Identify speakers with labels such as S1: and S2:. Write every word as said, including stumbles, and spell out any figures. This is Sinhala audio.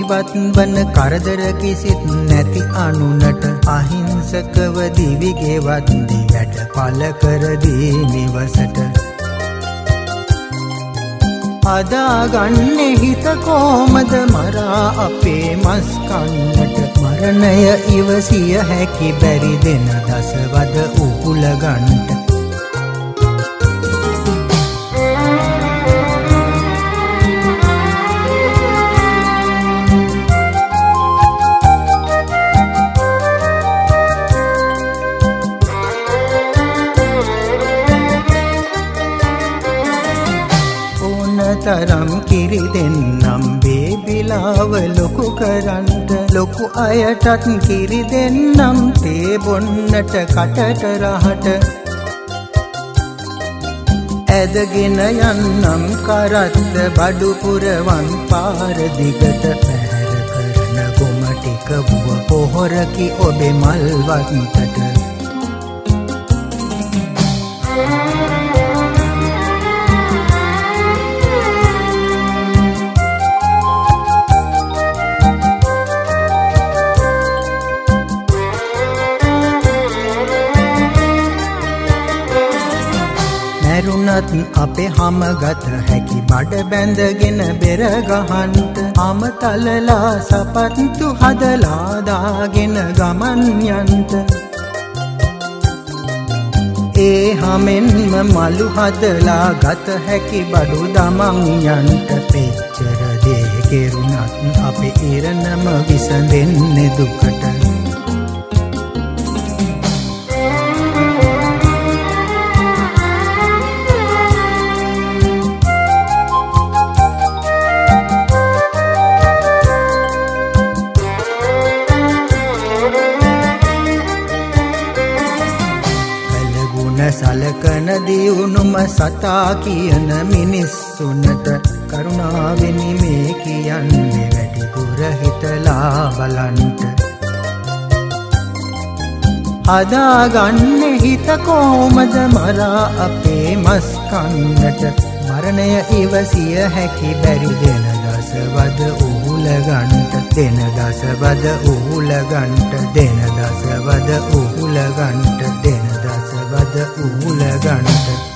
S1: ජීවත් වන කරදර කිසිත් නැති අනුනට අහිංසකව දිවි ගෙවත් දී වැඩ පළ කර දී නිවසට අදාගන්නේ හිත කොමද මරා අපේ මස් කන්නට මරණය ඉවසිය හැකි බැරි දෙන දසවද උකුල ගන්නට තරම් කිරි දෙන්නම් බේබිලාව ලොකු කරන්ට ලොකු අයටත් කිරි දෙන්නම් තේ බොන්නට කටට රහට ඇදගෙන යන්නම් කරත්ත බඩු පුරවන් පාර දිගට පැහැර කරන ගොම ටික වුව පොහොරකි ඔබේ මල්වත්තට මැරුණත් අපේ හමගත හැකි බඩ බැඳගෙන බෙර ගහන්ට අමතලලා සපත්තු හදලා දාගෙන ගමන් යන්ට ඒ හැමෙන්ම මලු හදලා ගත හැකි බඩු දමන් යන්ට පෙච්චර දේ කෙරුණත් අපේ ඉරණම විසඳෙන්නේ දුකට සලකන දියුණුම සතා කියන මිනිස්සුන්ට කරුණාවෙනි මේ කියන්නේ වැඩි දුර හිතලා බලන්ට හදාගන්නේ හිත කොමද මරා අපේ මස් කන්නට මරණය ඉවසිය හැකි බැරි දෙන දසවද උහුල ගන්නට දෙන දසවද උහුල ගන්නට දෙන දසවද උහුල ගන්නට දෙන දසවද උහුල ගන්නට